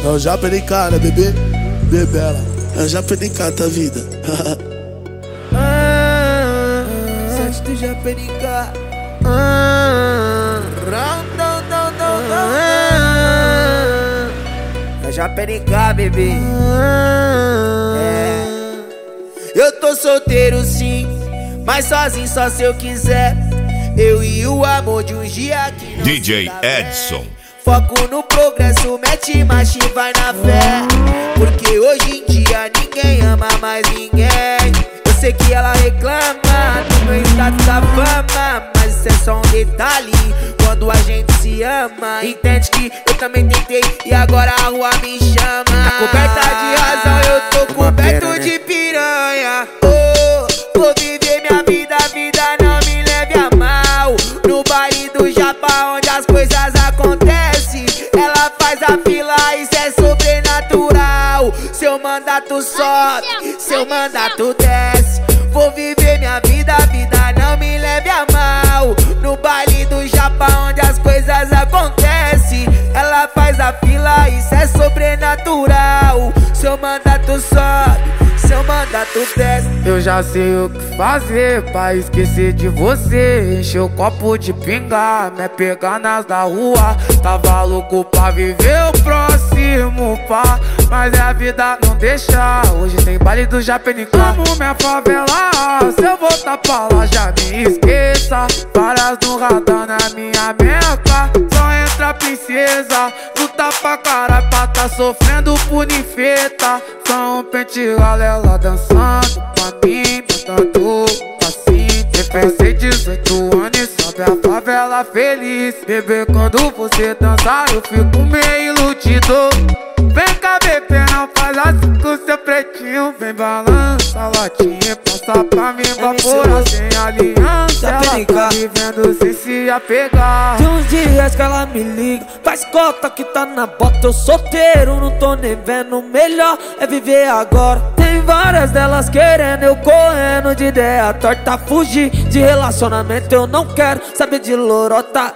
É o Japenica, né, bebê? Bebela. É o Japenica, tá vida. Sete do Japenica. É Japenica, bebê. É. Eu tô solteiro sim, mas sozinho só se eu quiser. Eu e o amor de um dia que não DJ Edson. Foco no progresso, mete marcha e vai na fé. Porque hoje em dia ninguém ama mais ninguém. Eu sei que ela reclama do meu status da fama, mas isso é só um detalhe quando a gente se ama. Entende que eu também tentei e agora a rua me chama. Tá coberta de razão, eu tô coberto de piranha. Oh, vou viver minha vida, a vida não me leve a mal. No baile do Japa onde as coisas acontecem, ela faz a fila, isso é sobrenatural. Seu mandato sobe, seu mandato desce. Vou viver minha vida, a vida não me leve a mal. No baile do Japa onde as coisas acontecem, ela faz a fila, isso é sobrenatural. Seu mandato sobe, seu mandato desce. Eu já sei o que fazer pra esquecer de você. Encher o copo de pinga, me pegar nas da rua. Tava louco pra viver o próximo pá, mas a vida não deixa. Hoje tem baile do Japenica. Amo minha favela, se eu voltar pra lá já me esqueça. Várias no radar na minha meca. Só entra princesa, luta pra caralho pra tá sofrendo por ninfeta. Só um pente galela dançando pra mim, botando assim. Pensei 18 anos e sobe a favela feliz. Bebê, quando você dançar eu fico meio iludido. Vem cá, bebê, não faz assim com seu pretinho. Vem balança a latinha, passa pra mim, vapora sem aliança. Ela tá vivendo sem se apegar. Tem uns dias que ela me liga, faz cota que tá na bota. Eu solteiro, não tô nem vendo. Melhor é viver agora. Tem várias delas querendo, eu correndo de ideia torta. Fugir de relacionamento, eu não quero saber de lorota.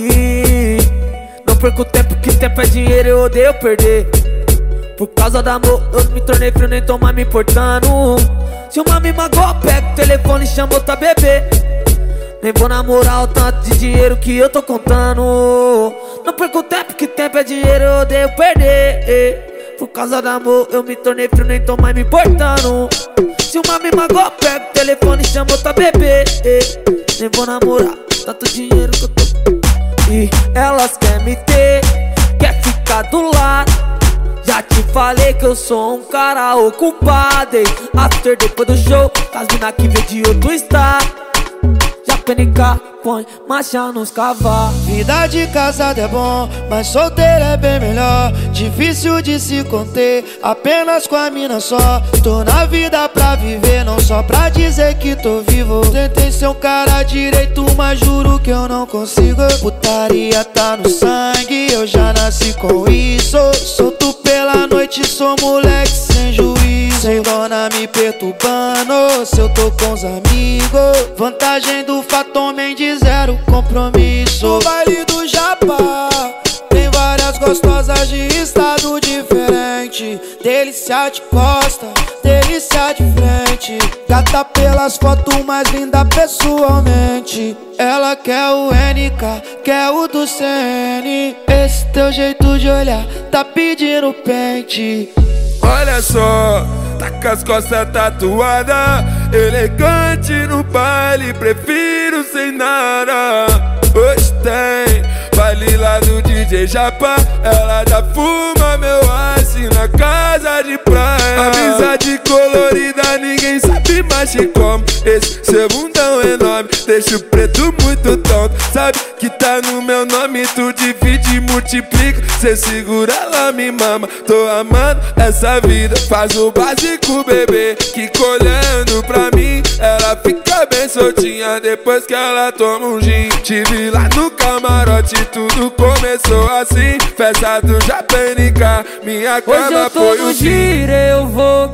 E não perco tempo, que tempo é dinheiro, eu odeio perder. Por causa do amor, eu me tornei frio, nem tô mais me importando. Se uma me magoa, pega o telefone e chama outra bebê. Nem vou namorar o tanto de dinheiro que eu tô contando. Não perco tempo, que tempo é dinheiro, eu odeio perder. Por causa do amor, eu me tornei frio, nem tô mais me importando. Se uma me magoa, pega o telefone e chama outra bebê. Nem vou namorar tanto dinheiro que eu tô. E elas querem me ter, quer ficar do lado. Já te falei que eu sou um cara ocupado. After depois do show, as mina que vem de outro estado. Japenica põe marcha nos cavalos. Vida de casado é bom, mas solteiro é bem melhor. Difícil de se conter, apenas com a mina só. Tô na vida pra viver, não só pra dizer que tô vivo. Tentei ser um cara direito, mas juro que eu não consigo. Putaria tá no sangue, eu já nasci com isso. Solto pela noite, sou moleque sem juízo. Sem dona me perturbando, se eu tô com os amigos. Vantagem do fato homem de zero compromisso. No baile do Japa tem várias gostosas de estado diferente. Delícia de costa, delícia de frente. Gata pelas fotos, mais linda pessoalmente. Ela quer o NK, quer o do CN. Esse teu jeito de olhar tá pedindo pente. Olha só, tá com as costas tatuadas, elegante no baile, prefiro sem nada. Hoje tem baile lá do DJ Japa, ela já fuma meu ice na casa de praia. Amizade colorida, ninguém sabe mais de como. Esse seu bundão enorme deixa o preto muito tonto. Sabe que tá no meu nome, tu divide e multiplica. Cê segura, ela me mama, tô amando essa vida. Faz o básico, bebê, que olhando pra mim ela fica bem soltinha depois que ela toma um gin. Tive lá no camarote, tudo começou assim. Festa do Japenica, minha cama foi o giro, eu vou.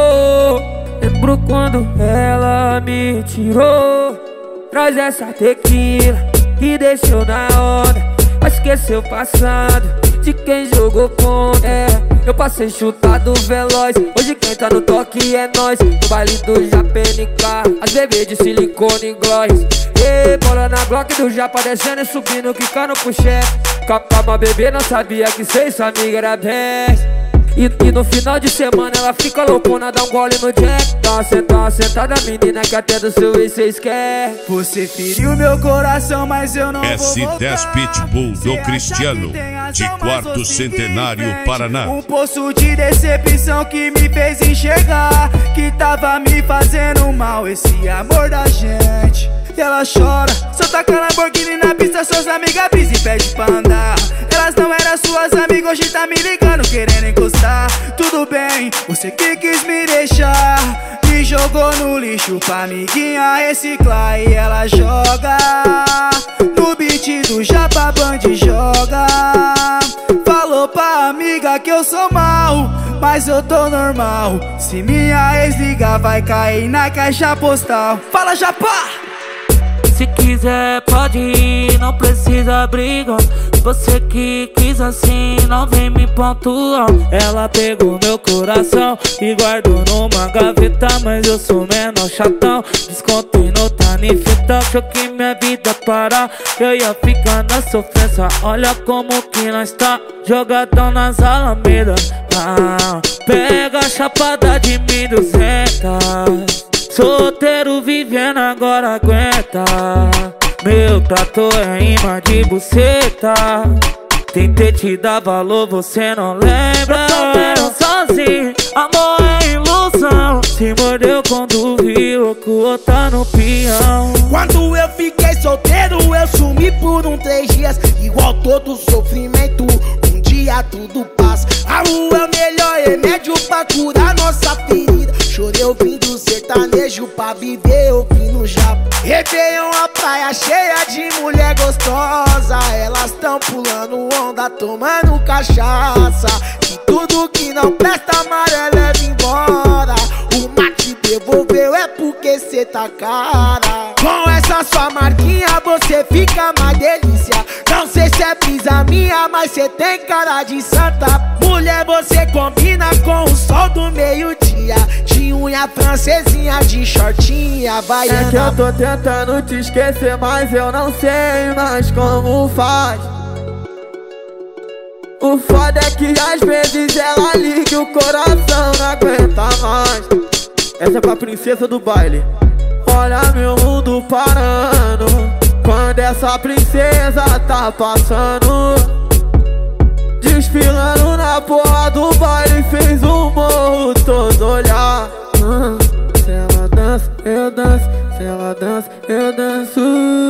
Lembro quando ela me tirou. Traz essa tequila que deixou na onda. Esqueceu o passado de quem jogou contra. eu passei chutado veloz. Hoje quem tá no toque é nós. No baile do JPNK, as bebês de silicone e gloss. E bola na Glock do Japa descendo e subindo, quicando pro chefe. Calma, bebê, não sabia que cê sua amiga era best. E no final de semana ela fica loucona, dá um gole no jack. Dá uma sentada menina que até do seu ex cês quer. Você feriu meu coração, mas eu não vou voltar. S10 Pitbull do Cristiano, de quarto centenário, Paraná. Um poço de decepção que me fez enxergar que tava me fazendo mal esse amor da gente. E ela chora, solta a Lamborghini na pista, suas amigas brisa e pede pra andar. Elas não eram suas amigas, hoje tá me ligando, querendo encostar. Tudo bem, você que quis me deixar, me jogou no lixo pra amiguinha reciclar. E ela joga no beat do Japa Band, joga. Falou pra amiga que eu sou mal, mas eu tô normal. Se minha ex ligar, vai cair na caixa postal. Fala, Japa! Se quiser pode ir, não precisa briga. Você que quis assim, não vem me pontuar. Ela pegou meu coração e guardou numa gaveta, mas eu sou menor chatão. Descontei no tanifeta, achou que minha vida parar, eu ia ficar na sofrência. Olha como que nós tá, jogadão nas alamedas. Pega a chapada de 1200. Solteiro vivendo agora aguenta. Meu trator é imã de buceta. Tentei te dar valor, você não lembra. Solteiro sozinho, amor é ilusão. Se mordeu quando viu que o outro tá no peão. Quando eu fiquei solteiro, eu sumi por 3 dias. Igual todo sofrimento, um dia tudo passa. A rua é o melhor remédio pra curar nossa ferida. Chorei ouvindo sertanejo pra viver ouvindo Japa. Réveillon, a praia cheia de mulher gostosa. Elas tão pulando onda, tomando cachaça. E tudo que não presta, amarelo leva embora. O mate devolveu é porque cê tá cara. Com essa sua marquinha você fica mais delícia. Não sei se é brisa minha, mas cê tem cara de santa. Mulher, você combina com o sol do meio-dia. De unha francesinha, de shortinha, baiana. É que eu tô tentando te esquecer, mas eu não sei mais como faz. O foda é que às vezes ela liga e o coração não aguenta mais. Essa é pra princesa do baile. Olha meu mundo parando quando essa princesa tá passando. Desfilando na porra do baile, fez o morro todo olhar. Se ela dança, eu danço. Se ela dança, eu danço.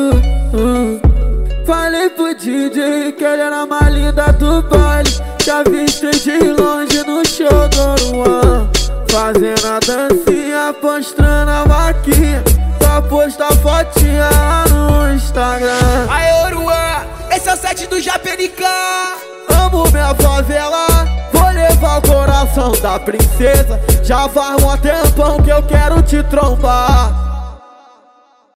Falei pro DJ que ele era a mais linda do baile. Já viste de longe no show do Luan, fazendo a dancinha, mostrando a vaquinha pra postar fotinha lá no Instagram. Aê, Oruan, esse é o set do JPNK. Amo minha favela, vou levar o coração da princesa. Já faz um tempão que eu quero te trombar.